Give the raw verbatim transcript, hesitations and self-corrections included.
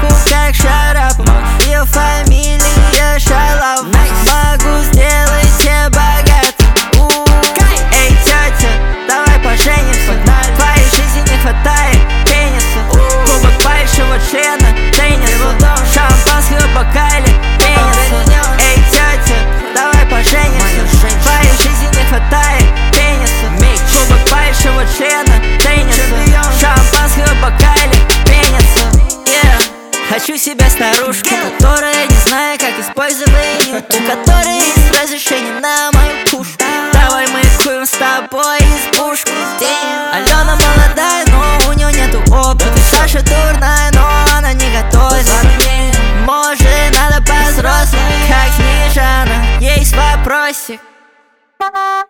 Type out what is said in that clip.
могу как шарап, ее фамилия Шалав. Могу сделать тебя богатым. Эй, тетя, давай поженимся. В твоей жизни не хватает пениса. Кубок большого члена, теннис, шампанского в бокале, пениса. Эй, тетя, давай поженимся. В твоей жизни не хватает пениса. Кубок большого члена, теннис, шампанского в бокале, пениса. Yeah. Хочу себе старушку, которая не знает, как использовать нюд, у которой есть разрешение на мою пушку. Давай мы курим с тобой избушку. Алена молодая, но у нее нету опыта. Саша дурная, но она не готовит. Может, надо по-взрослому, как Снежана. Есть вопросик.